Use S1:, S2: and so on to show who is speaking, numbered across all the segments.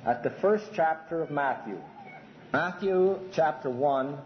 S1: at the first chapter of Matthew. Matthew chapter 1,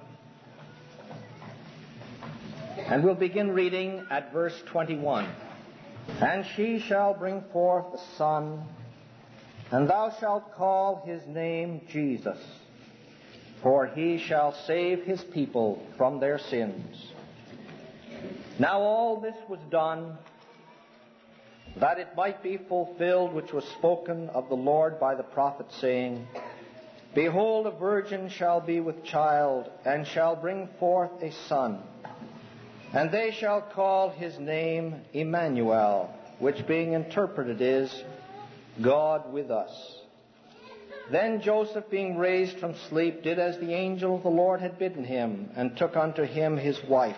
S1: and we'll begin reading at verse 21. And she shall bring forth a son, and thou shalt call his name Jesus, for he shall save his people from their sins. Now all this was done, that it might be fulfilled which was spoken of the Lord by the prophet, saying, Behold, a virgin shall be with child, and shall bring forth a son, and they shall call his name Emmanuel, which being interpreted is, God with us. Then Joseph, being raised from sleep, did as the angel of the Lord had bidden him, and took unto him his wife,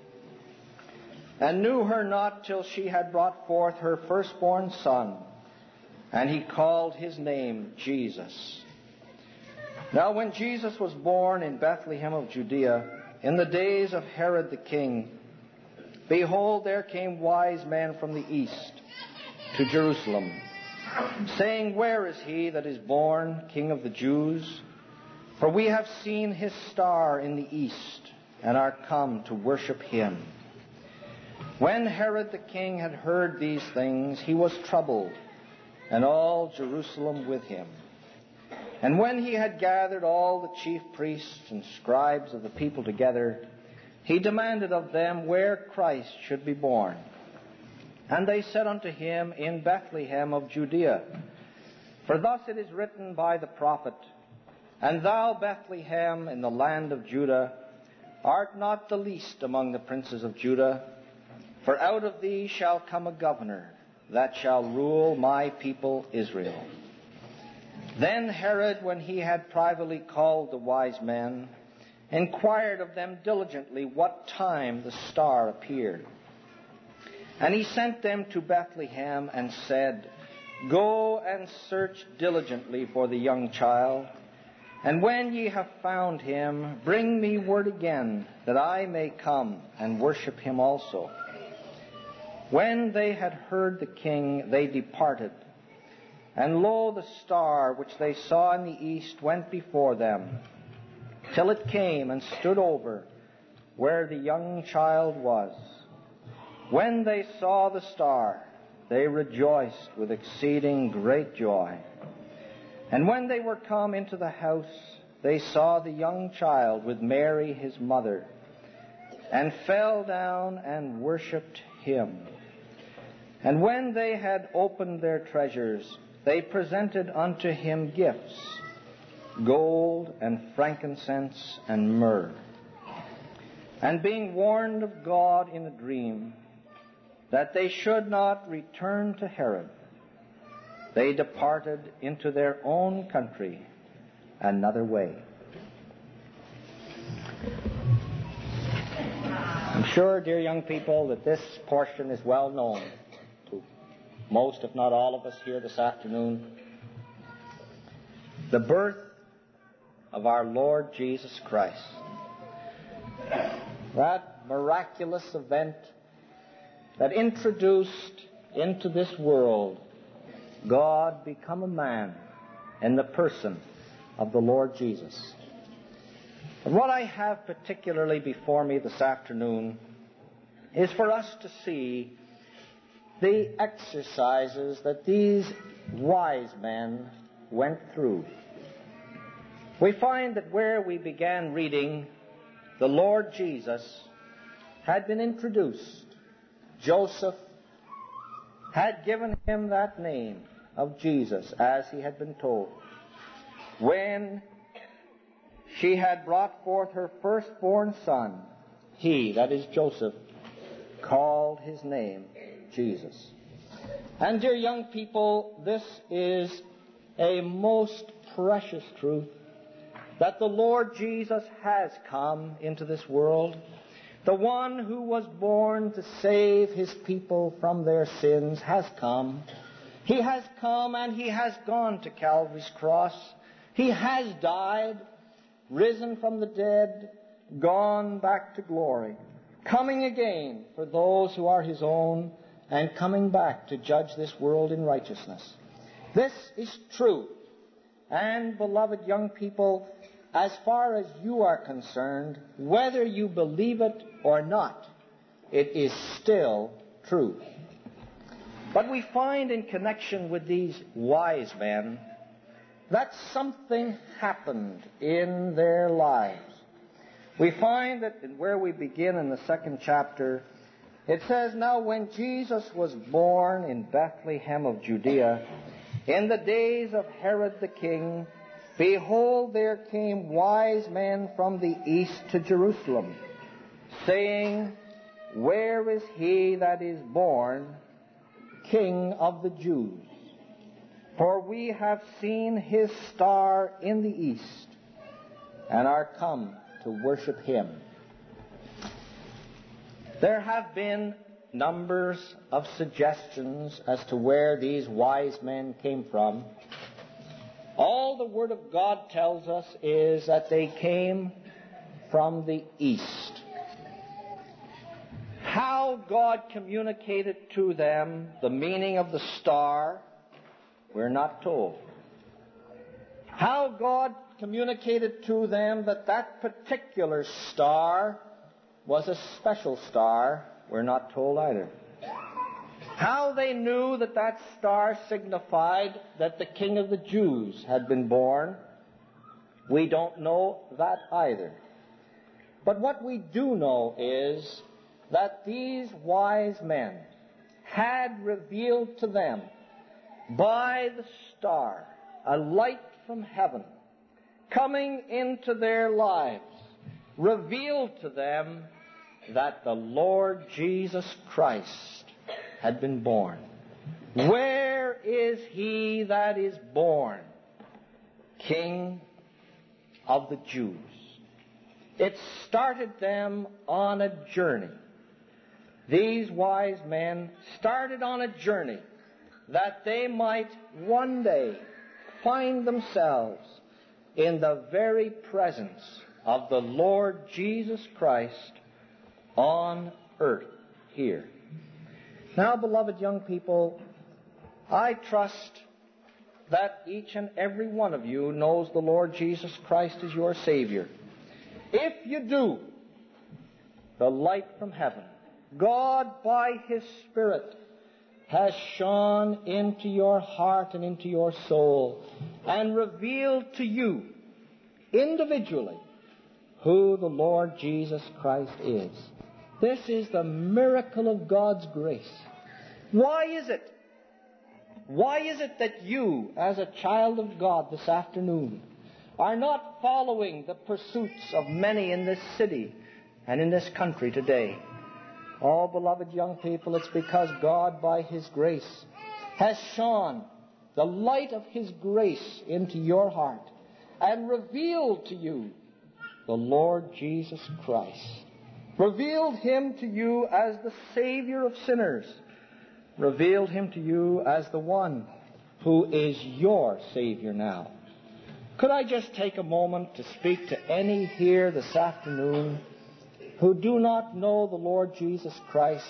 S1: and knew her not till she had brought forth her firstborn son, and he called his name Jesus. Now when Jesus was born in Bethlehem of Judea, in the days of Herod the king, behold, there came wise men from the east to Jerusalem, saying, Where is he that is born King of the Jews? For we have seen his star in the east, and are come to worship him. When Herod the king had heard these things, he was troubled, and all Jerusalem with him. And when he had gathered all the chief priests and scribes of the people together, he demanded of them where Christ should be born. And they said unto him, In Bethlehem of Judea. For thus it is written by the prophet, And thou, Bethlehem, in the land of Judah, art not the least among the princes of Judah, for out of thee shall come a governor, that shall rule my people Israel. Then Herod, when he had privately called the wise men, inquired of them diligently what time the star appeared. And he sent them to Bethlehem, and said, Go and search diligently for the young child, and when ye have found him, bring me word again, that I may come and worship him also. When they had heard the king, they departed. And lo, the star which they saw in the east went before them, till it came and stood over where the young child was. When they saw the star, they rejoiced with exceeding great joy. And when they were come into the house, they saw the young child with Mary his mother, and fell down and worshipped him. And when they had opened their treasures, they presented unto him gifts, gold and frankincense and myrrh. And being warned of God in a dream that they should not return to Herod, they departed into their own country another way. I'm sure, dear young people, that this portion is well known to most, if not all of us here this afternoon. The birth of our Lord Jesus Christ. That miraculous event that introduced into this world God become a man in the person of the Lord Jesus. And what I have particularly before me this afternoon is for us to see the exercises that these wise men went through. We find that where we began reading, the Lord Jesus had been introduced. Joseph had given him that name of Jesus, as he had been told. When she had brought forth her firstborn son, he, that is Joseph, called his name Jesus. And dear young people, this is a most precious truth, that the Lord Jesus has come into this world. The one who was born to save his people from their sins has come. He has come and he has gone to Calvary's cross. He has died, risen from the dead, gone back to glory, coming again for those who are his own, and coming back to judge this world in righteousness. This is true. And, beloved young people, as far as you are concerned, whether you believe it or not, it is still true. But we find in connection with these wise men that something happened in their lives. We find that where we begin in the 2nd chapter, it says, "Now when Jesus was born in Bethlehem of Judea, in the days of Herod the king, behold, there came wise men from the east to Jerusalem, saying, Where is he that is born King of the Jews? For we have seen his star in the east, and are come to worship him." There have been numbers of suggestions as to where these wise men came from. All the Word of God tells us is that they came from the east. How God communicated to them the meaning of the star, we're not told. How God communicated to them that that particular star was a special star, we're not told either. How they knew that that star signified that the King of the Jews had been born, we don't know that either. But what we do know is that these wise men had revealed to them by the star a light from heaven coming into their lives, revealed to them that the Lord Jesus Christ had been born. Where is he that is born King of the Jews? It started them on a journey. These wise men started on a journey that they might one day find themselves in the very presence of the Lord Jesus Christ on earth here. Now, beloved young people, I trust that each and every one of you knows the Lord Jesus Christ as your Savior. If you do, the light from heaven, God by His Spirit, has shone into your heart and into your soul and revealed to you individually who the Lord Jesus Christ is. This is the miracle of God's grace. Why is it? Why is it that you, as a child of God this afternoon, are not following the pursuits of many in this city and in this country today? Oh, beloved young people, it's because God, by His grace, has shone the light of His grace into your heart and revealed to you the Lord Jesus Christ. Revealed Him to you as the Savior of sinners. Revealed Him to you as the one who is your Savior now. Could I just take a moment to speak to any here this afternoon who do not know the Lord Jesus Christ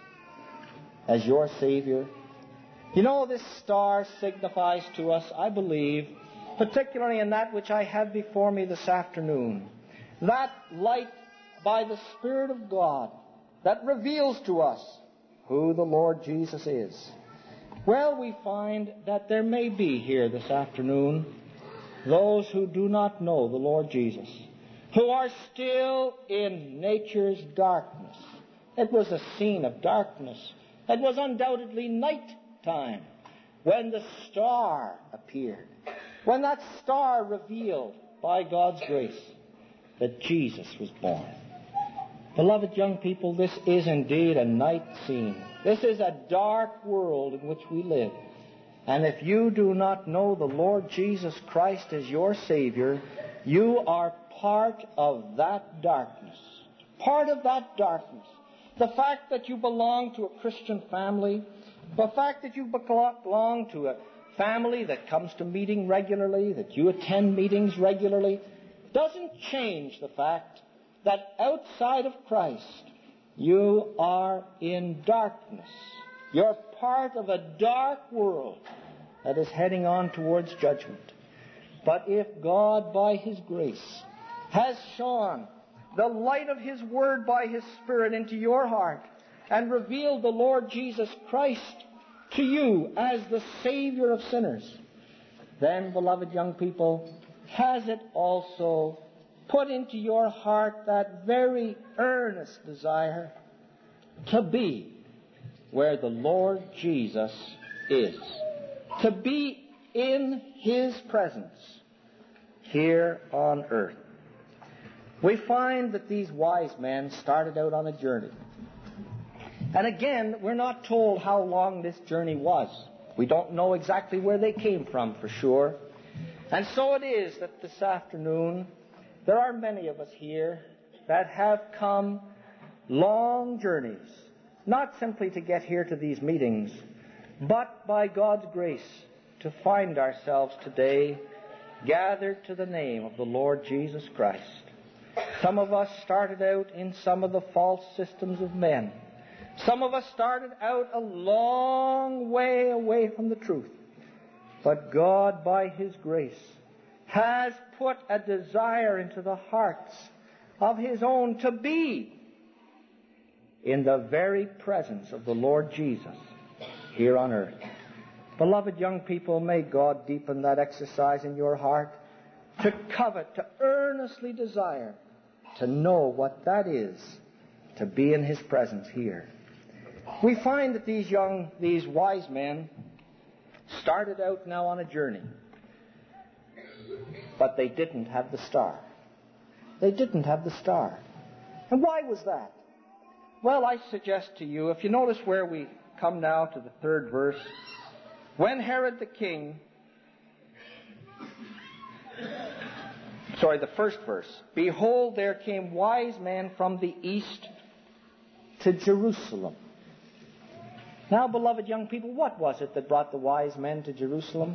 S1: as your Savior? You know, this star signifies to us, I believe, particularly in that which I have before me this afternoon, that light by the Spirit of God that reveals to us who the Lord Jesus is. Well, we find that there may be here this afternoon those who do not know the Lord Jesus, who are still in nature's darkness. It was a scene of darkness. It was undoubtedly night time when the star appeared, when that star revealed, by God's grace, that Jesus was born. Beloved young people, this is indeed a night scene. This is a dark world in which we live. And if you do not know the Lord Jesus Christ as your Savior, you are part of that darkness. Part of that darkness. The fact that you belong to a Christian family, the fact that you belong to a family that comes to meeting regularly, that you attend meetings regularly, doesn't change the fact that outside of Christ, you are in darkness. You're part of a dark world that is heading on towards judgment. But if God, by His grace, has shone the light of His Word by His Spirit into your heart and revealed the Lord Jesus Christ to you as the Savior of sinners, then, beloved young people, has it also put into your heart that very earnest desire to be where the Lord Jesus is, to be in His presence here on earth? We find that these wise men started out on a journey. And again, we're not told how long this journey was. We don't know exactly where they came from for sure. And so it is that this afternoon there are many of us here that have come long journeys, not simply to get here to these meetings, but by God's grace to find ourselves today gathered to the name of the Lord Jesus Christ. Some of us started out in some of the false systems of men. Some of us started out a long way away from the truth. But God, by His grace, has put a desire into the hearts of His own to be in the very presence of the Lord Jesus here on earth. Beloved young people, may God deepen that exercise in your heart to covet, to earnestly desire to know what that is to be in His presence here. We find that these wise men started out now on a journey, but they didn't have the star. They didn't have the star. And why was that? Well, I suggest to you, if you notice where we come now to the third verse, when Herod the king, the first verse, behold, there came wise men from the east to Jerusalem. Now, beloved young people, what was it that brought the wise men to Jerusalem?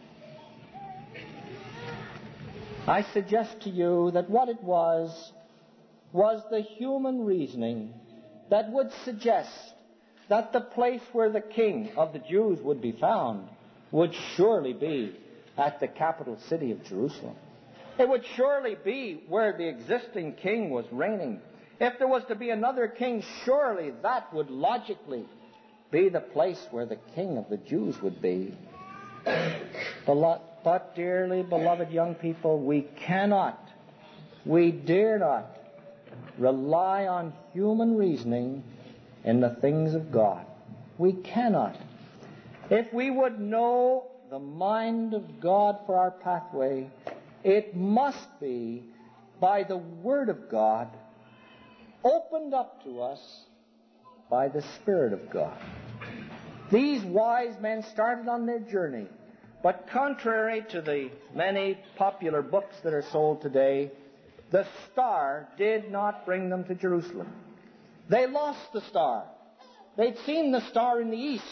S1: I suggest to you that what it was the human reasoning that would suggest that the place where the king of the Jews would be found would surely be at the capital city of Jerusalem. It would surely be where the existing king was reigning. If there was to be another king, surely that would logically be the place where the king of the Jews would be. But dearly beloved young people, we dare not rely on human reasoning in the things of God. We cannot. If we would know the mind of God for our pathway, it must be by the Word of God opened up to us by the Spirit of God. These wise men started on their journey, but contrary to the many popular books that are sold today, the star did not bring them to Jerusalem. They lost the star. They'd seen the star in the east,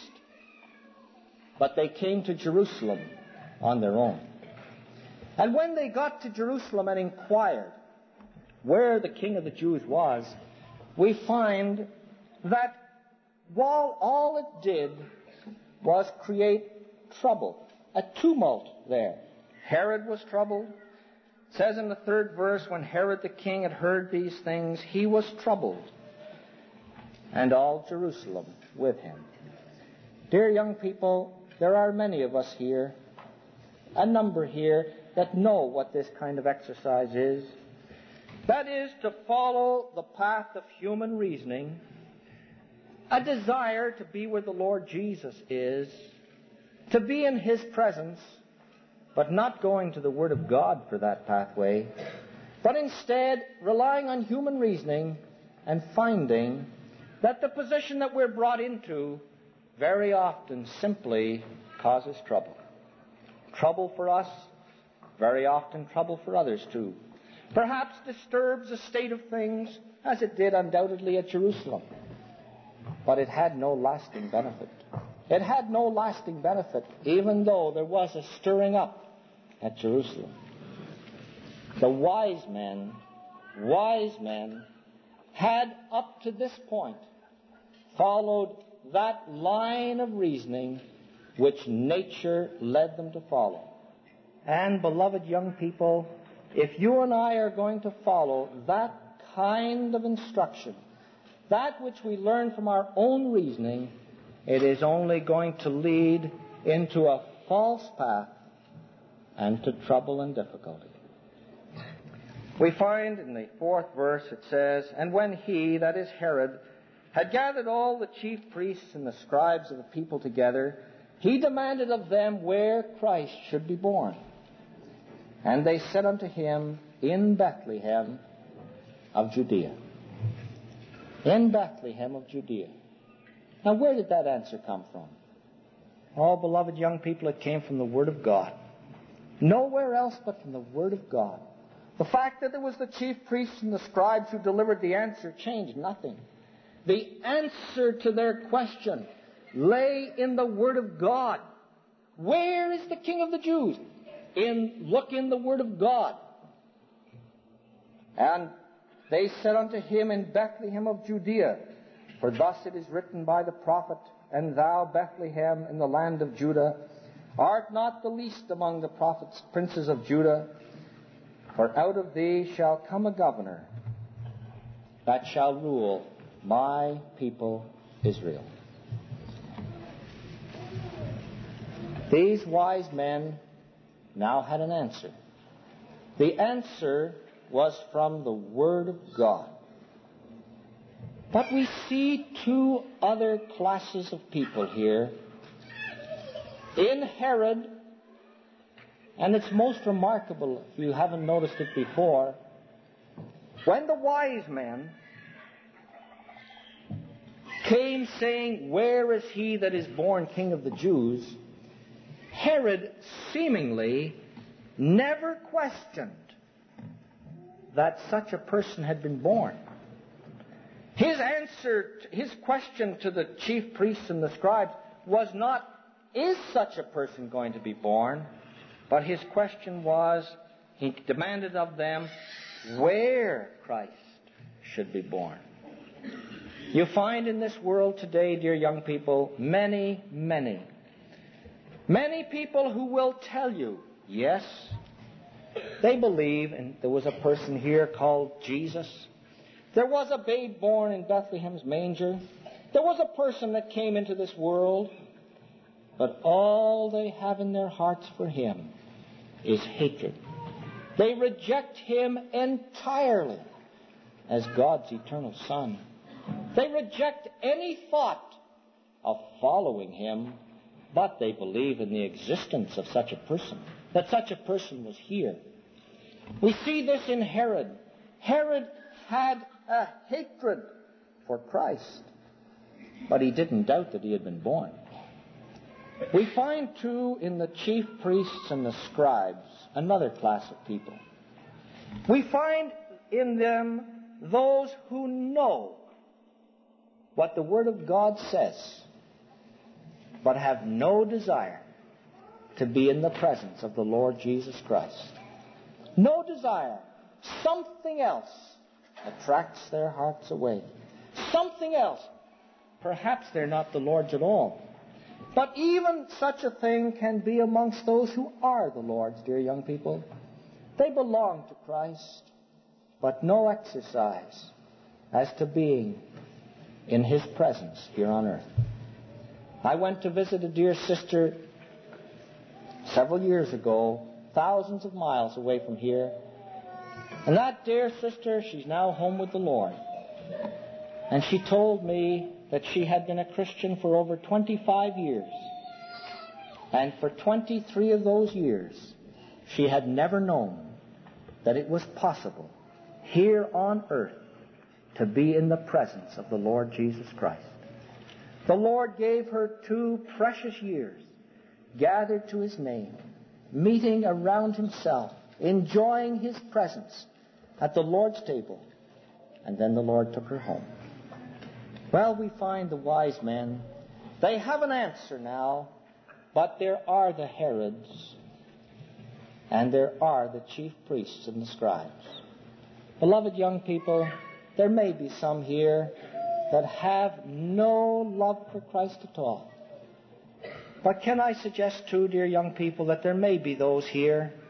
S1: but they came to Jerusalem on their own. And when they got to Jerusalem and inquired where the King of the Jews was, we find that while all it did was create trouble, a tumult there. Herod was troubled. It says in the third verse, when Herod the king had heard these things, he was troubled, and all Jerusalem with him. Dear young people, there are many of us here, a number here, that know what this kind of exercise is. That is to follow the path of human reasoning, a desire to be where the Lord Jesus is, to be in His presence, but not going to the Word of God for that pathway, but instead relying on human reasoning and finding that the position that we're brought into very often simply causes trouble. Trouble for us, very often trouble for others too. Perhaps disturbs the state of things as it did undoubtedly at Jerusalem. But it had no lasting benefit. It had no lasting benefit, even though there was a stirring up at Jerusalem. The wise men had up to this point followed that line of reasoning which nature led them to follow. And beloved young people, if you and I are going to follow that kind of instruction, that which we learn from our own reasoning, it is only going to lead into a false path and to trouble and difficulty. We find in the 4th verse it says, "And when he," that is Herod, "had gathered all the chief priests and the scribes of the people together, he demanded of them where Christ should be born. And they said unto him, In Bethlehem of Judea." In Bethlehem of Judea. Now, where did that answer come from? Oh, beloved young people, it came from the Word of God. Nowhere else but from the Word of God. The fact that it was the chief priests and the scribes who delivered the answer changed nothing. The answer to their question lay in the Word of God. Where is the King of the Jews? Look in the Word of God. And they said unto him, In Bethlehem of Judea, for thus it is written by the prophet, And thou, Bethlehem, in the land of Judah, art not the least among the prophets, princes of Judah, for out of thee shall come a governor that shall rule my people Israel. These wise men now had an answer. The answer was from the Word of God. But we see two other classes of people here. In Herod, and it's most remarkable if you haven't noticed it before, when the wise men came saying, Where is he that is born King of the Jews? Herod seemingly never questioned that such a person had been born. His answer, his question to the chief priests and the scribes was not, Is such a person going to be born? But his question was, he demanded of them, where Christ should be born. You find in this world today, dear young people, many people who will tell you, yes, they believe, and there was a person here called Jesus. There was a babe born in Bethlehem's manger. There was a person that came into this world. But all they have in their hearts for him is hatred. They reject him entirely as God's eternal Son. They reject any thought of following him, but they believe in the existence of such a person, that such a person was here. We see this in Herod. Herod had a hatred for Christ, but he didn't doubt that he had been born. We find, too, in the chief priests and the scribes, another class of people. We find in them those who know what the Word of God says, but have no desire to be in the presence of the Lord Jesus Christ. No desire. Something else attracts their hearts away. Something else. Perhaps they're not the Lord's at all. But even such a thing can be amongst those who are the Lord's, dear young people. They belong to Christ, but no exercise as to being in His presence here on earth. I went to visit a dear sister several years ago, thousands of miles away from here. And that dear sister, she's now home with the Lord. And she told me that she had been a Christian for over 25 years. And for 23 of those years, she had never known that it was possible here on earth to be in the presence of the Lord Jesus Christ. The Lord gave her 2 precious years, gathered to His name, meeting around Himself, enjoying His presence at the Lord's table. And then the Lord took her home. Well, we find the wise men. They have an answer now, but there are the Herods, and there are the chief priests and the scribes. Beloved young people, there may be some here that have no love for Christ at all. But can I suggest too, dear young people, that there may be those here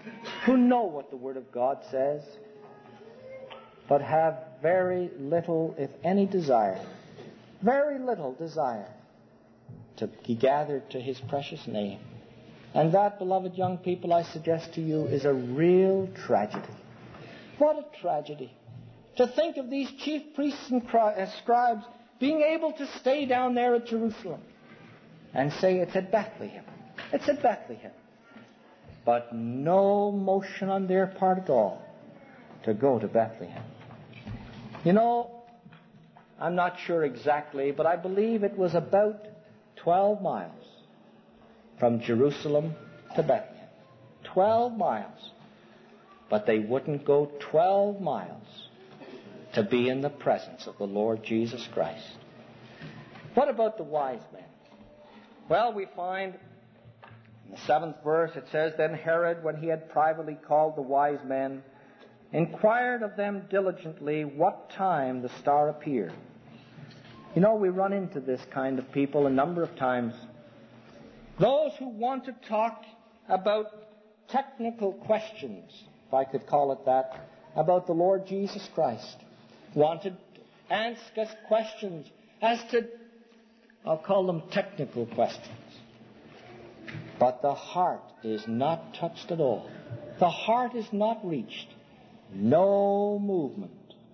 S1: who know what the Word of God says, but have very little, if any, desire, very little desire to be gathered to His precious name. And that, beloved young people, I suggest to you, is a real tragedy. What a tragedy. To think of these chief priests and scribes being able to stay down there at Jerusalem and say it's at Bethlehem. It's at Bethlehem. But no motion on their part at all to go to Bethlehem. You know, I'm not sure exactly, but I believe it was about 12 miles from Jerusalem to Bethlehem. 12 miles. But they wouldn't go 12 miles to be in the presence of the Lord Jesus Christ. What about the wise men? Well, we find in the 7th verse it says, Then Herod, when he had privately called the wise men, inquired of them diligently what time the star appeared. You know, we run into this kind of people a number of times. Those who want to talk about technical questions, if I could call it that, about the Lord Jesus Christ. Want to ask us questions as to, I'll call them technical questions. But the heart is not touched at all. The heart is not reached. No movement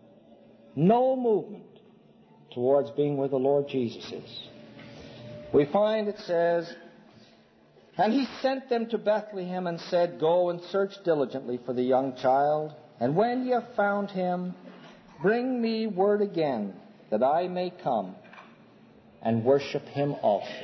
S1: towards being where the Lord Jesus is. We find it says, And he sent them to Bethlehem and said, Go and search diligently for the young child, and when ye have found him, bring me word again, that I may come and worship him also.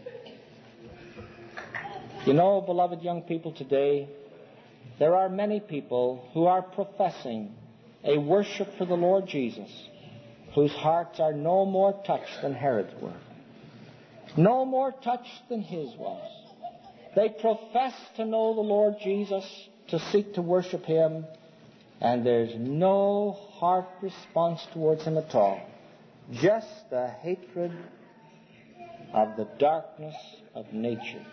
S1: You know, beloved young people, today, there are many people who are professing a worship for the Lord Jesus, whose hearts are no more touched than Herod's were, no more touched than his was. They profess to know the Lord Jesus, to seek to worship him, and there's no heart response towards him at all. Just the hatred of the darkness of nature.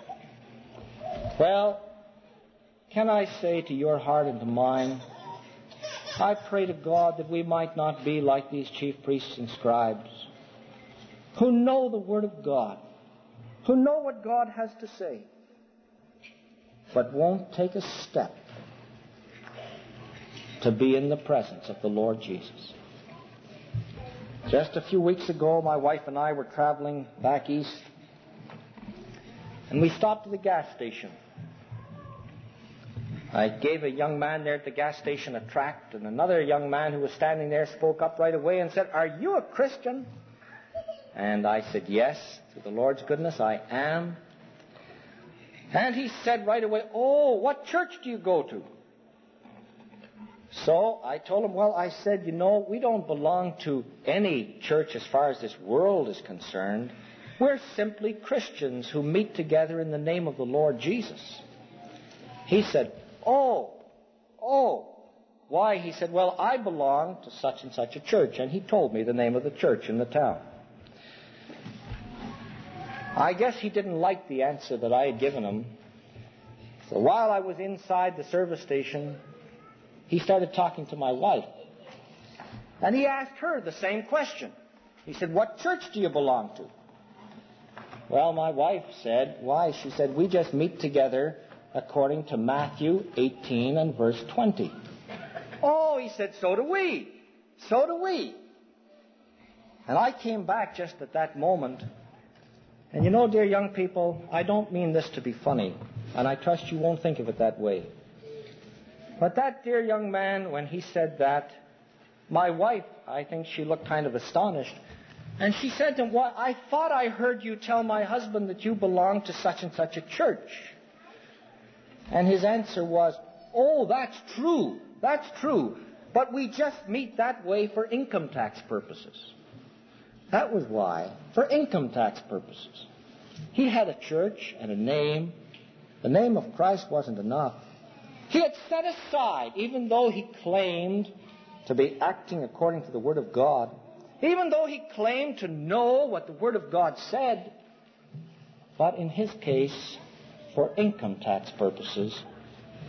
S1: Well, can I say to your heart and to mine, I pray to God that we might not be like these chief priests and scribes, who know the Word of God, who know what God has to say, but won't take a step to be in the presence of the Lord Jesus. Just a few weeks ago, my wife and I were traveling back east, and we stopped at the gas station. I gave a young man there at the gas station a tract, and another young man who was standing there spoke up right away and said, Are you a Christian? And I said, Yes, through the Lord's goodness, I am. And he said right away, Oh, what church do you go to? So I told him, well, I said, you know, we don't belong to any church as far as this world is concerned. We're simply Christians who meet together in the name of the Lord Jesus. He said, Oh, why? He said, well, I belong to such and such a church. And he told me the name of the church in the town. I guess he didn't like the answer that I had given him. So while I was inside the service station, he started talking to my wife. And he asked her the same question. He said, What church do you belong to? Well, my wife said, Why? She said, We just meet together according to Matthew 18 and verse 20. Oh, he said, so do we. So do we. And I came back just at that moment. And you know, dear young people, I don't mean this to be funny, and I trust you won't think of it that way. But that dear young man, when he said that, my wife, I think she looked kind of astonished. And she said to him, Well, I thought I heard you tell my husband that you belonged to such and such a church. And his answer was, Oh, that's true. That's true. But we just meet that way for income tax purposes. That was why, for income tax purposes. He had a church and a name. The name of Christ wasn't enough. He had set aside, even though he claimed to be acting according to the Word of God, even though he claimed to know what the Word of God said, but in his case, for income tax purposes,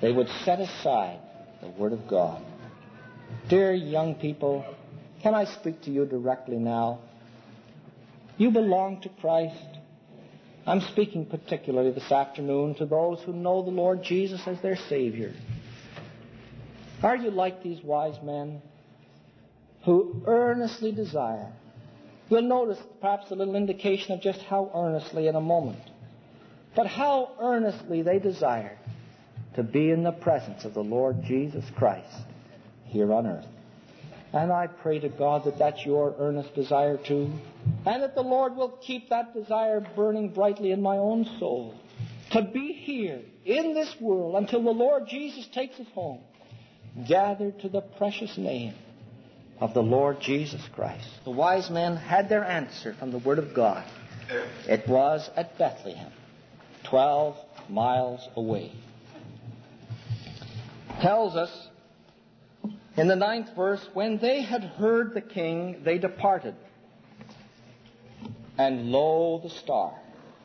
S1: they would set aside the Word of God. Dear young people, can I speak to you directly now? You belong to Christ. I'm speaking particularly this afternoon to those who know the Lord Jesus as their Savior. Are you like these wise men who earnestly desire? You'll notice perhaps a little indication of just how earnestly in a moment. But how earnestly they desire to be in the presence of the Lord Jesus Christ here on earth. And I pray to God that that's your earnest desire too, and that the Lord will keep that desire burning brightly in my own soul, to be here in this world until the Lord Jesus takes us home, gathered to the precious name of the Lord Jesus Christ. The wise men had their answer from the Word of God. It was at Bethlehem, 12 miles away. Tells us in the 9th verse, when they had heard the king, they departed. And lo, the star,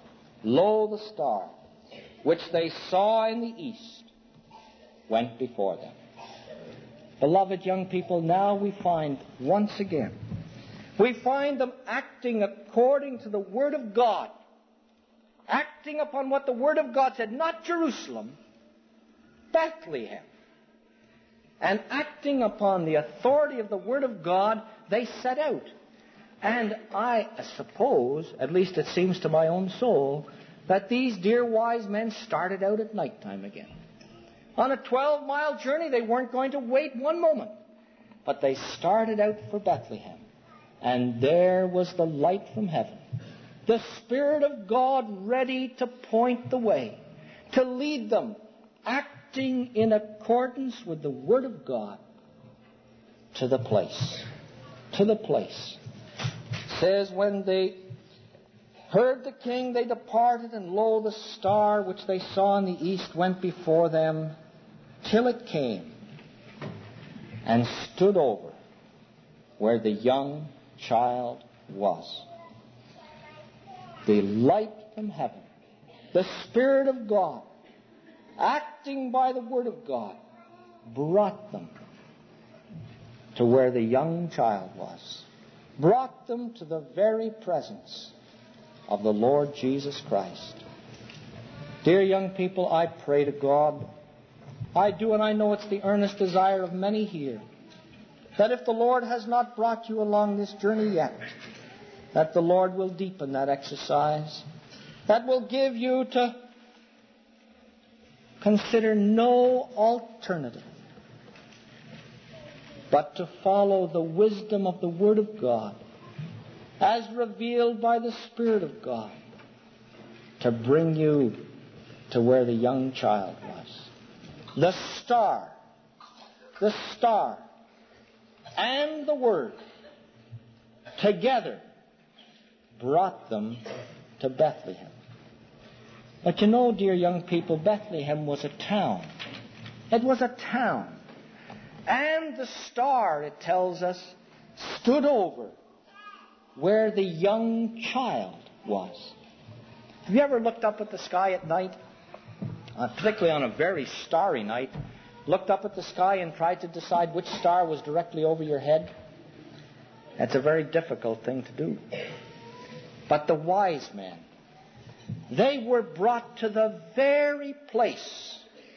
S1: which they saw in the east, went before them. Beloved young people, now we find once again, we find them acting according to the Word of God, acting upon what the Word of God said, not Jerusalem, Bethlehem. And acting upon the authority of the Word of God, they set out. And I suppose, at least it seems to my own soul, that these dear wise men started out at nighttime again. On a 12-mile journey, they weren't going to wait one moment. But they started out for Bethlehem. And there was the light from heaven. The Spirit of God ready to point the way, to lead them, acting in accordance with the Word of God to the place. To the place. It says, when they heard the king, they departed, and lo, the star which they saw in the east went before them, till it came and stood over where the young child was. The light from heaven, the Spirit of God, acting by the Word of God, brought them to where the young child was. Brought them to the very presence of the Lord Jesus Christ. Dear young people, I pray to God, I do, and I know it's the earnest desire of many here, that if the Lord has not brought you along this journey yet, that the Lord will deepen that exercise, that will give you to consider no alternative but to follow the wisdom of the Word of God as revealed by the Spirit of God to bring you to where the young child was. The star and the Word together brought them to Bethlehem. But you know, dear young people, Bethlehem was a town. It was a town. And the star, it tells us, stood over where the young child was. Have you ever looked up at the sky at night, particularly on a very starry night, looked up at the sky and tried to decide which star was directly over your head? That's a very difficult thing to do. But the wise men, they were brought to the very place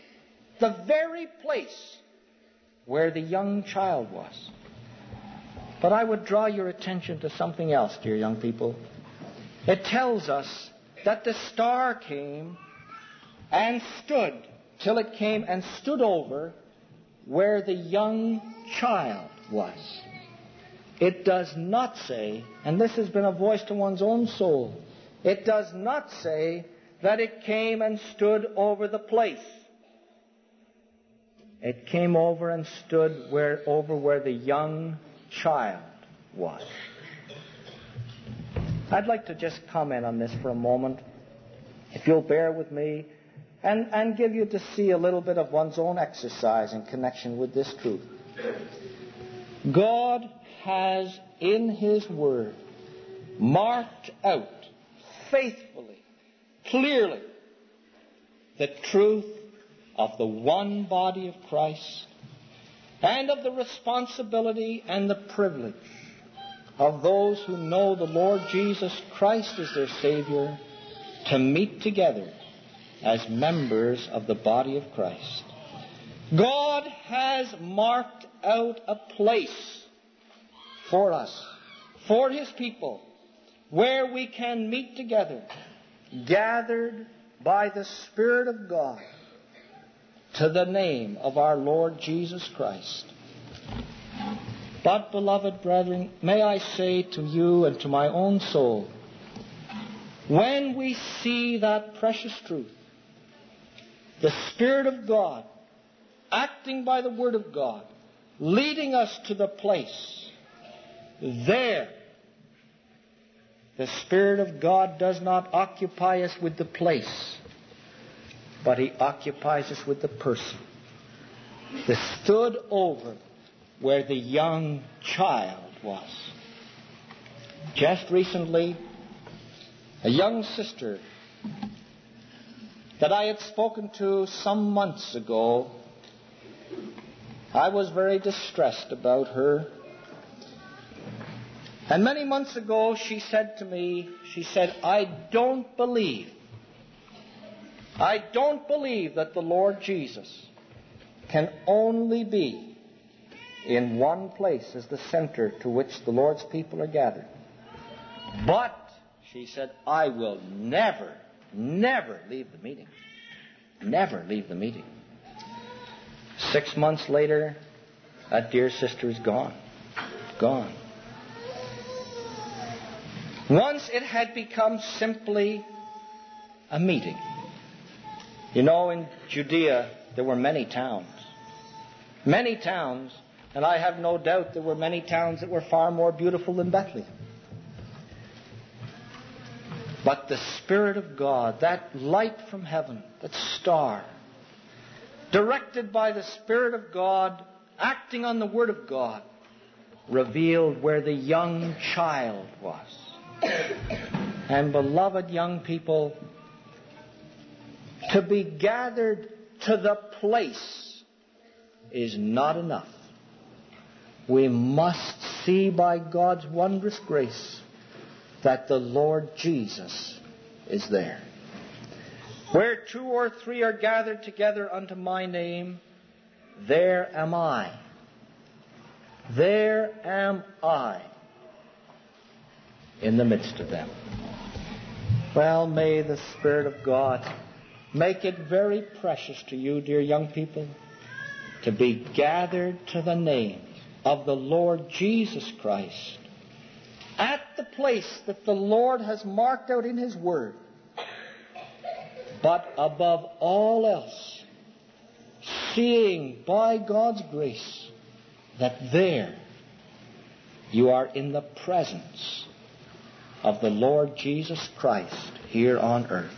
S1: where the young child was. But I would draw your attention to something else, dear young people. It tells us that the star came and stood till it came and stood over where the young child was. It does not say, and this has been a voice to one's own soul, it does not say that it came and stood over the place. It came over and stood over where the young child was. I'd like to just comment on this for a moment, if you'll bear with me, and give you to see a little bit of one's own exercise in connection with this truth. God has, in His Word, marked out faithfully, clearly, the truth of the one body of Christ and of the responsibility and the privilege of those who know the Lord Jesus Christ as their Savior to meet together as members of the body of Christ. God has marked out a place for us, for His people, where we can meet together, gathered by the Spirit of God to the name of our Lord Jesus Christ. But, beloved brethren, may I say to you and to my own soul, when we see that precious truth, the Spirit of God, acting by the Word of God, leading us to the place, there, the Spirit of God does not occupy us with the place, but He occupies us with the person. The stood over where the young child was. Just recently, a young sister that I had spoken to some months ago, I was very distressed about her. And many months ago she said to me, I don't believe that the Lord Jesus can only be in one place as the center to which the Lord's people are gathered. But, she said, I will never leave the meeting. Never leave the meeting. 6 months later, that dear sister is gone. Gone. Once it had become simply a meeting. You know, in Judea, there were many towns. Many towns, and I have no doubt there were many towns that were far more beautiful than Bethlehem. But the Spirit of God, that light from heaven, that star, directed by the Spirit of God, acting on the Word of God, revealed where the young child was. And beloved young people, to be gathered to the place is not enough. We must see by God's wondrous grace that the Lord Jesus is there. Where 2 or 3 are gathered together unto my name, there am I. There am I in the midst of them. Well, may the Spirit of God make it very precious to you, dear young people, to be gathered to the name of the Lord Jesus Christ at the place that the Lord has marked out in His Word. But above all else, seeing by God's grace that there you are in the presence of the Lord Jesus Christ here on earth.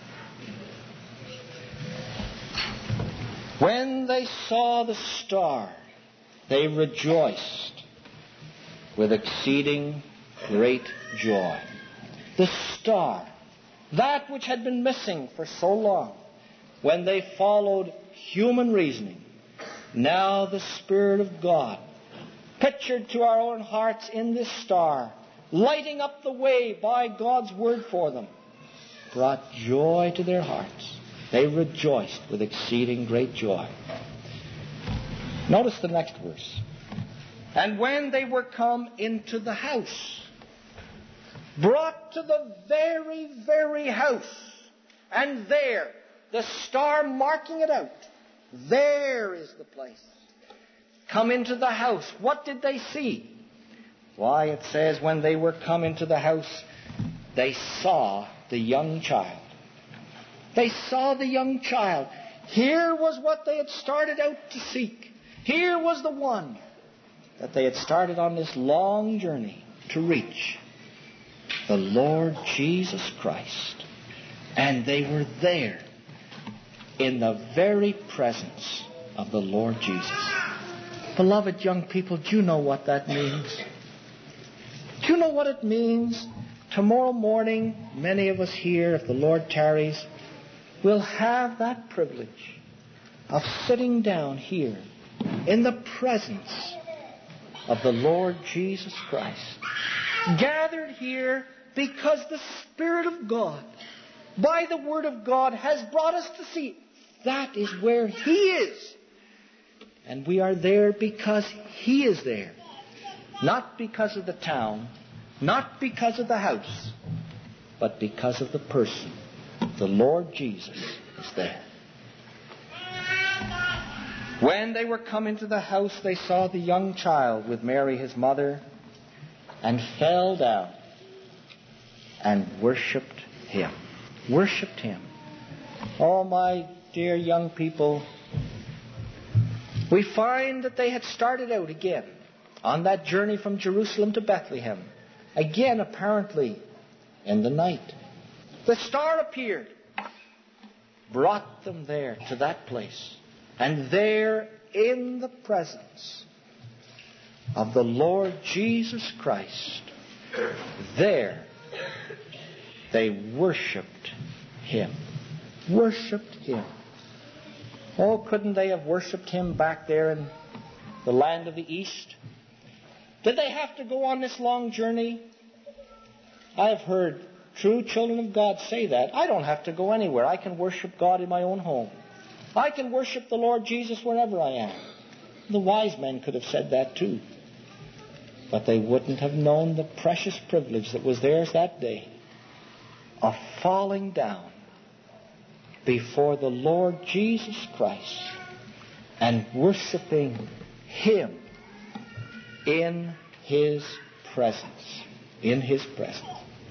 S1: When they saw the star, they rejoiced with exceeding great joy. The star, that which had been missing for so long, when they followed human reasoning, now the Spirit of God, pictured to our own hearts in this star, lighting up the way by God's Word for them, brought joy to their hearts. They rejoiced with exceeding great joy. Notice the next verse. And when they were come into the house, brought to the very, very house, and there, the star marking it out, there is the place. Come into the house. What did they see? Why, it says, when they were come into the house, they saw the young child. They saw the young child. Here was what they had started out to seek. Here was the one that they had started on this long journey to reach. The Lord Jesus Christ. And they were there in the very presence of the Lord Jesus. Beloved young people, do you know what that means? Do you know what it means? Tomorrow morning, many of us here, if the Lord tarries, will have that privilege of sitting down here in the presence of the Lord Jesus Christ. Gathered here because the Spirit of God, by the Word of God, has brought us to see that is where He is. And we are there because He is there. Not because of the town, not because of the house, but because of the person. The Lord Jesus is there. When they were come into the house, they saw the young child with Mary his mother, and fell down and worshipped Him. Worshipped Him. Oh, my dear young people, we find that they had started out again on that journey from Jerusalem to Bethlehem. Again, apparently, in the night. The star appeared, brought them there to that place. And there, in the presence of the Lord Jesus Christ, there they worshipped Him. Worshipped Him. Oh, couldn't they have worshipped Him back there in the land of the East? Did they have to go on this long journey? I've heard true children of God say that. I don't have to go anywhere. I can worship God in my own home. I can worship the Lord Jesus wherever I am. The wise men could have said that too. But they wouldn't have known the precious privilege that was theirs that day of falling down before the Lord Jesus Christ and worshiping Him in His presence. In His presence.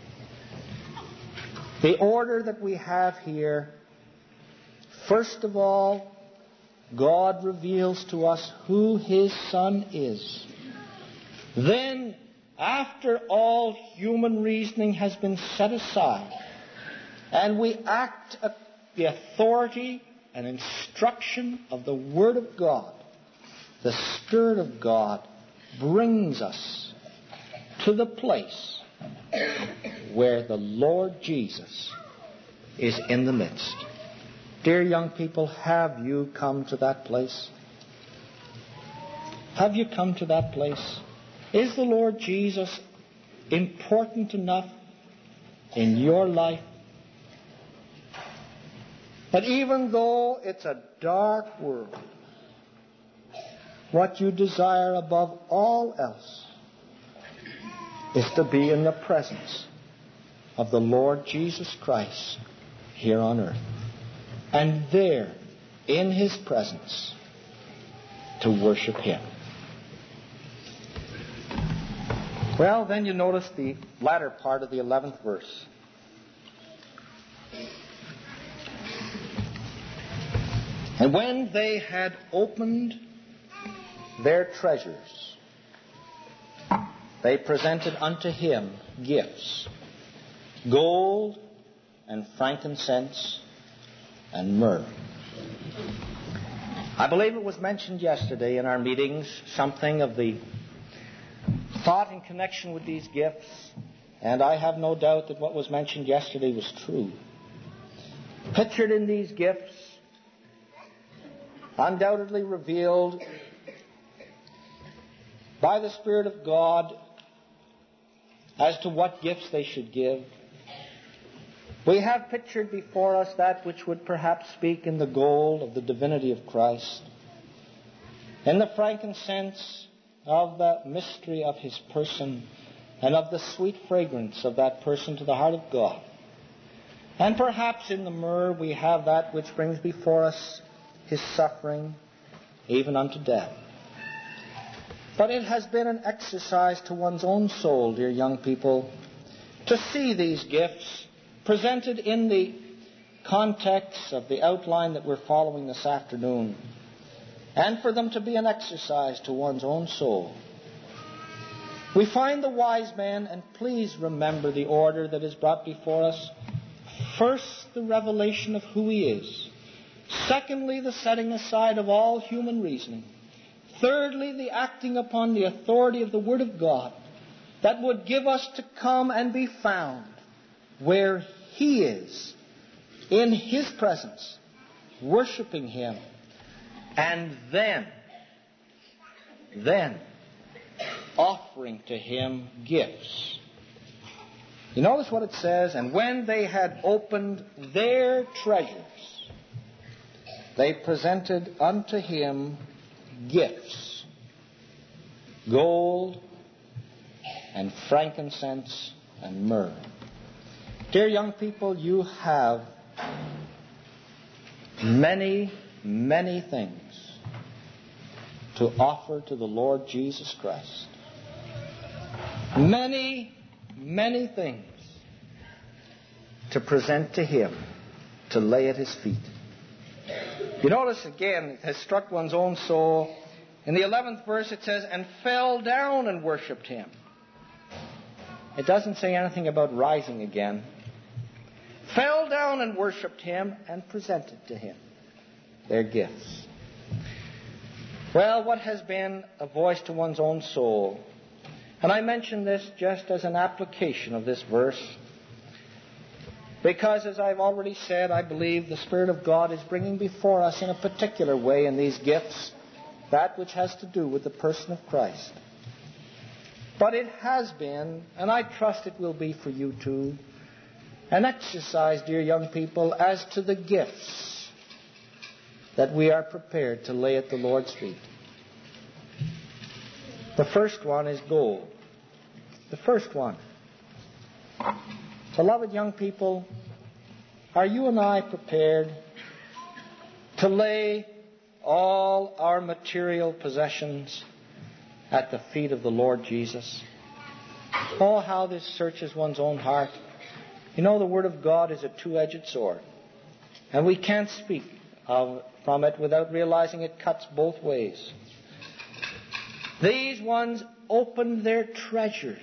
S1: The order that we have here, first of all, God reveals to us who His Son is. Then, after all human reasoning has been set aside, and we act the authority and instruction of the Word of God, the Spirit of God brings us to the place where the Lord Jesus is in the midst. Dear young people, have you come to that place? Have you come to that place? Is the Lord Jesus important enough in your life that even though it's a dark world, what you desire above all else is to be in the presence of the Lord Jesus Christ here on earth. And there, in His presence, to worship Him. Well, then you notice the latter part of the 11th verse. And when they had opened their treasures, they presented unto Him gifts, gold and frankincense and myrrh. I believe it was mentioned yesterday in our meetings, something of the thought in connection with these gifts, and I have no doubt that what was mentioned yesterday was true. Pictured in these gifts, undoubtedly revealed by the Spirit of God as to what gifts they should give. We have pictured before us that which would perhaps speak in the gold of the divinity of Christ, in the frankincense of the mystery of His person, and of the sweet fragrance of that person to the heart of God. And perhaps in the myrrh we have that which brings before us His suffering, even unto death. But it has been an exercise to one's own soul, dear young people, to see these gifts presented in the context of the outline that we're following this afternoon, and for them to be an exercise to one's own soul. We find the wise man, and please remember the order that is brought before us. First, the revelation of who He is. Secondly, the setting aside of all human reasoning. Thirdly, the acting upon the authority of the Word of God that would give us to come and be found where He is, in His presence, worshiping Him and then offering to him gifts. You notice what it says, and when they had opened their treasures, they presented unto him gifts, gold and frankincense and myrrh. Dear young people, you have many, many things to offer to the Lord Jesus Christ. Many, many things to present to him, to lay at his feet. You notice again, it has struck one's own soul. In the 11th verse it says, and fell down and worshipped him. It doesn't say anything about rising again. Fell down and worshipped him and presented to him their gifts. Well, what has been a voice to one's own soul? And I mention this just as an application of this verse, because as I've already said, I believe the Spirit of God is bringing before us in a particular way in these gifts that which has to do with the person of Christ. But it has been, and I trust it will be for you too, an exercise, dear young people, as to the gifts that we are prepared to lay at the Lord's feet. The first one is gold. The first one. Beloved young people, are you and I prepared to lay all our material possessions at the feet of the Lord Jesus? Oh, how this searches one's own heart. You know, the Word of God is a two-edged sword, and we can't speak from it without realizing it cuts both ways. These ones opened their treasures,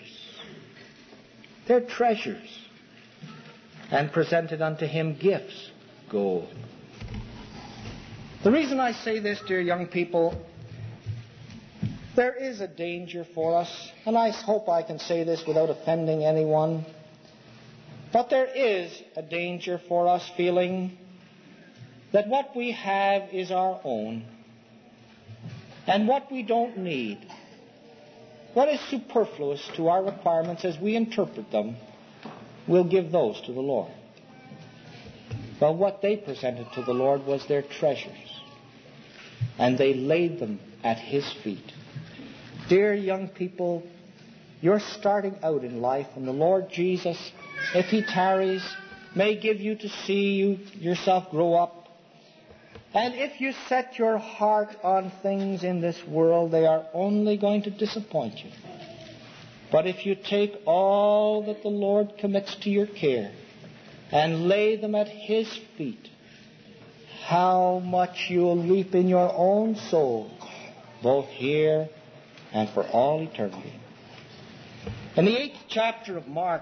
S1: and presented unto him gifts, gold. The reason I say this, dear young people, there is a danger for us, and I hope I can say this without offending anyone, but there is a danger for us feeling that what we have is our own, and what we don't need, what is superfluous to our requirements as we interpret them, we'll give those to the Lord. Well, what they presented to the Lord was their treasures, and they laid them at his feet. Dear young people, you're starting out in life, and the Lord Jesus, if he tarries, may give you to see you yourself grow up. And if you set your heart on things in this world, they are only going to disappoint you. But if you take all that the Lord commits to your care and lay them at his feet, how much you'll reap in your own soul, both here and for all eternity. In the 8th chapter of Mark,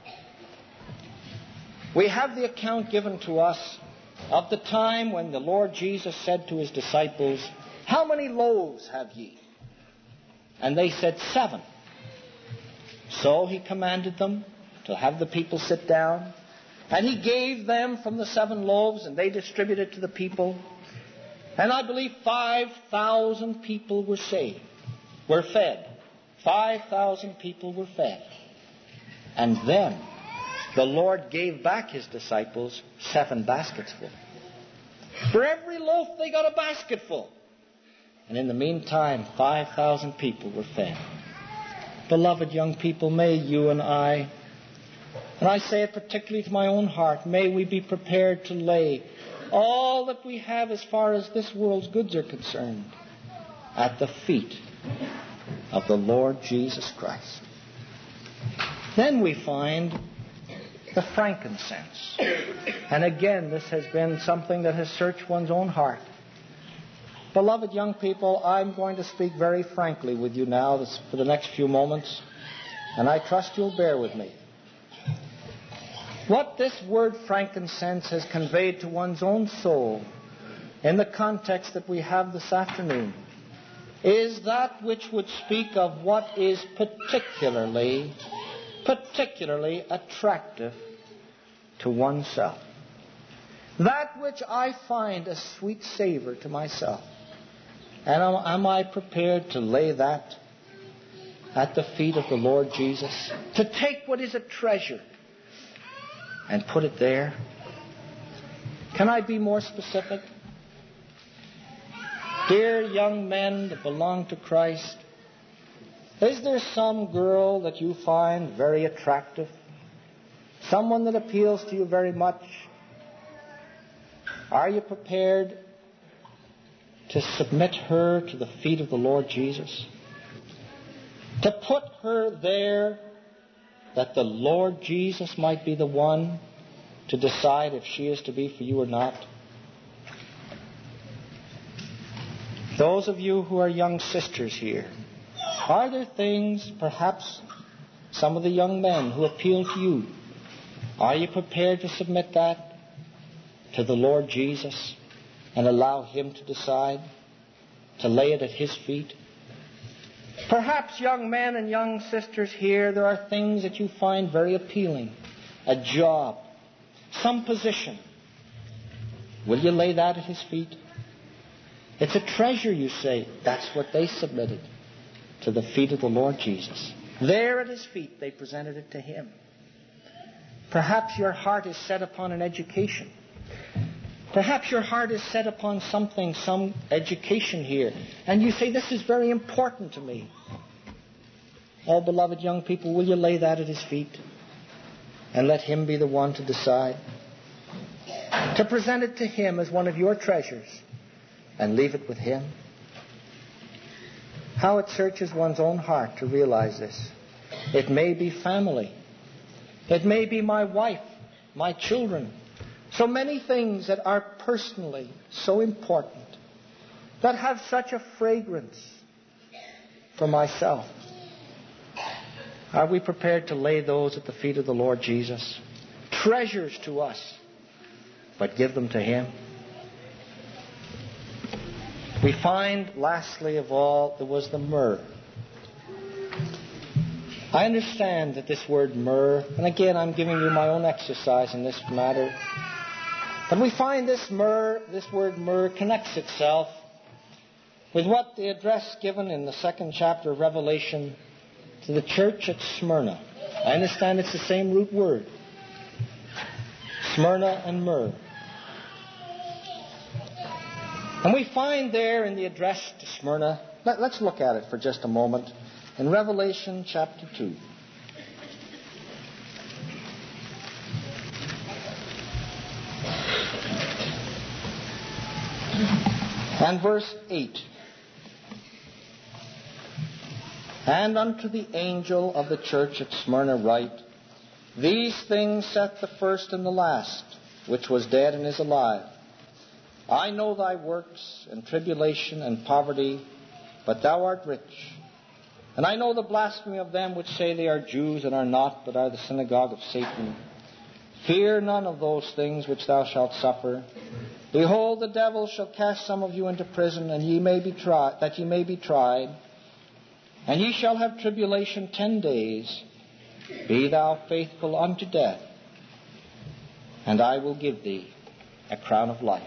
S1: we have the account given to us of the time when the Lord Jesus said to his disciples, how many loaves have ye? And they said 7. So he commanded them to have the people sit down, and he gave them from the 7 loaves, and they distributed to the people. And I believe 5,000 people were saved, were fed. 5,000 people were fed. And then the Lord gave back his disciples 7 baskets full. For every loaf they got a basket full. And in the meantime, 5,000 people were fed. Beloved young people, may you and I say it particularly to my own heart, may we be prepared to lay all that we have as far as this world's goods are concerned at the feet of the Lord Jesus Christ. Then we find the frankincense. And again, this has been something that has searched one's own heart. Beloved young people, I'm going to speak very frankly with you now for the next few moments, and I trust you'll bear with me. What this word frankincense has conveyed to one's own soul in the context that we have this afternoon is that which would speak of what is particularly attractive to oneself. That which I find a sweet savor to myself. And am I prepared to lay that at the feet of the Lord Jesus? To take what is a treasure and put it there? Can I be more specific? Dear young men that belong to Christ, is there some girl that you find very attractive? Someone that appeals to you very much? Are you prepared to submit her to the feet of the Lord Jesus? To put her there that the Lord Jesus might be the one to decide if she is to be for you or not? Those of you who are young sisters here, are there things, perhaps some of the young men who appeal to you, are you prepared to submit that to the Lord Jesus and allow Him to decide, to lay it at His feet? Perhaps young men and young sisters here, there are things that you find very appealing. A job, some position. Will you lay that at His feet? It's a treasure, you say. That's what they submitted to the feet of the Lord Jesus. There at His feet, they presented it to Him. Perhaps your heart is set upon an education. Perhaps your heart is set upon something, some education here. And you say, this is very important to me. Oh, beloved young people, will you lay that at His feet and let Him be the one to decide? To present it to Him as one of your treasures and leave it with Him? How it searches one's own heart to realize this. It may be family. It may be my wife, my children. So many things that are personally so important, that have such a fragrance for myself. Are we prepared to lay those at the feet of the Lord Jesus? Treasures to us, but give them to Him. We find, lastly of all, there was the myrrh. I understand that this word myrrh, and again I'm giving you my own exercise in this matter, but we find this word myrrh connects itself with what the address given in the 2nd chapter of Revelation to the church at Smyrna. I understand it's the same root word. Smyrna and myrrh. And we find there in the address to Smyrna, let's look at it for just a moment, in Revelation chapter 2. And verse 8. And unto the angel of the church at Smyrna write, These things saith the first and the last, which was dead and is alive. I know thy works, and tribulation, and poverty, but thou art rich. And I know the blasphemy of them which say they are Jews, and are not, but are the synagogue of Satan. Fear none of those things which thou shalt suffer. Behold, the devil shall cast some of you into prison, and that ye may be tried. And ye shall have tribulation 10 days. Be thou faithful unto death, and I will give thee a crown of life.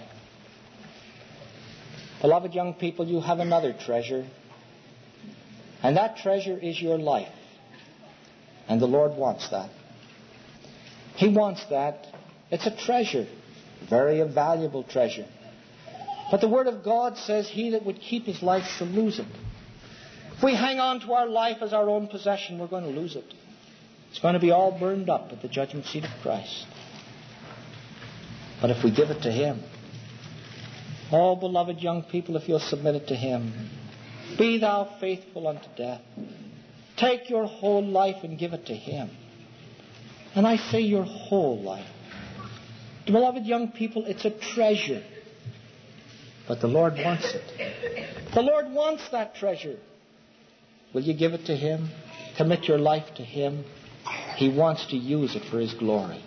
S1: Beloved young people, you have another treasure. And that treasure is your life. And the Lord wants that. He wants that. It's a treasure. Very a valuable treasure. But the Word of God says, He that would keep his life shall lose it. If we hang on to our life as our own possession, we're going to lose it. It's going to be all burned up at the judgment seat of Christ. But if we give it to Him, oh, beloved young people, if you'll submit it to Him, be thou faithful unto death. Take your whole life and give it to Him. And I say your whole life. Beloved young people, it's a treasure. But the Lord wants it. The Lord wants that treasure. Will you give it to Him? Commit your life to Him. He wants to use it for His glory.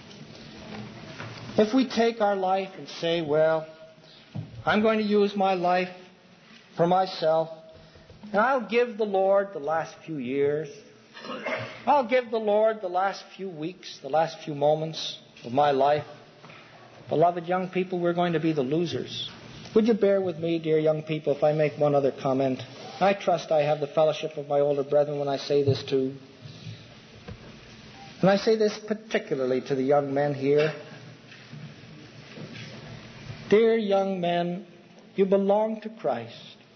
S1: If we take our life and say, well, I'm going to use my life for myself, and I'll give the Lord the last few years. I'll give the Lord the last few weeks, the last few moments of my life. Beloved young people, we're going to be the losers. Would you bear with me, dear young people, if I make one other comment? I trust I have the fellowship of my older brethren when I say this too. And I say this particularly to the young men here. Dear young men, you belong to Christ.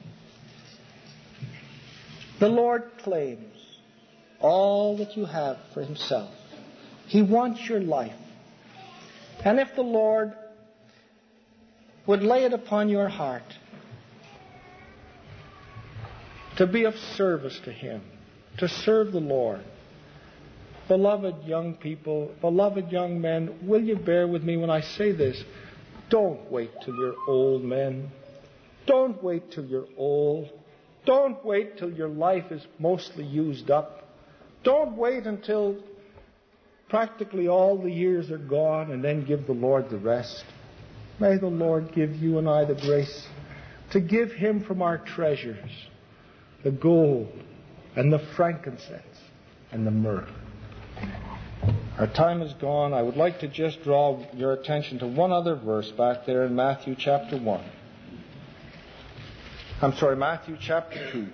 S1: The Lord claims all that you have for Himself. He wants your life. And if the Lord would lay it upon your heart to be of service to Him, to serve the Lord, beloved young people, beloved young men, will you bear with me when I say this? Don't wait till you're old men. Don't wait till you're old. Don't wait till your life is mostly used up. Don't wait until practically all the years are gone and then give the Lord the rest. May the Lord give you and I the grace to give Him from our treasures the gold and the frankincense and the myrrh. Our time is gone. I would like to just draw your attention to one other verse back there in Matthew chapter 1. Matthew chapter 2.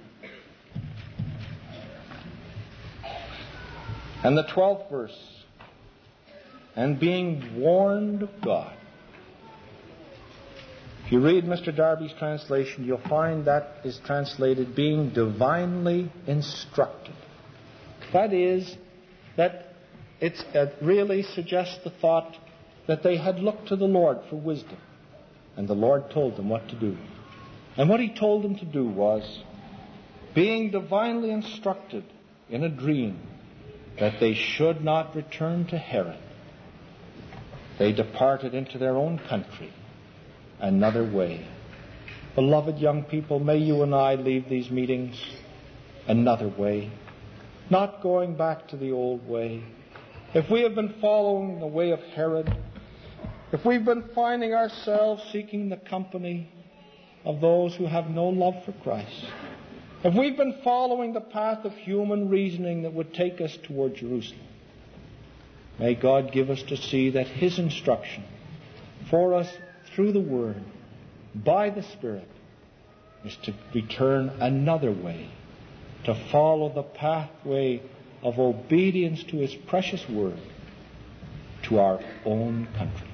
S1: And the 12th verse. And being warned of God. If you read Mr. Darby's translation, you'll find that is translated being divinely instructed. That is, that it really suggests the thought that they had looked to the Lord for wisdom. And the Lord told them what to do. And what He told them to do was, being divinely instructed in a dream, that they should not return to Herod. They departed into their own country, another way. Beloved young people, may you and I leave these meetings another way, not going back to the old way. If we have been following the way of Herod, if we've been finding ourselves seeking the company of those who have no love for Christ, if we've been following the path of human reasoning that would take us toward Jerusalem, may God give us to see that His instruction for us through the Word, by the Spirit, is to return another way, to follow the pathway of obedience to His precious Word to our own country.